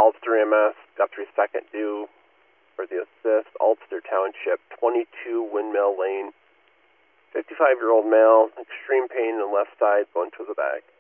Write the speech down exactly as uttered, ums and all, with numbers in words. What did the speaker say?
Ulster M S, Guthrie second due for the assist. Ulster Township, twenty-two Windmill Lane. fifty-five-year-old male, extreme pain in the left side, going to the back.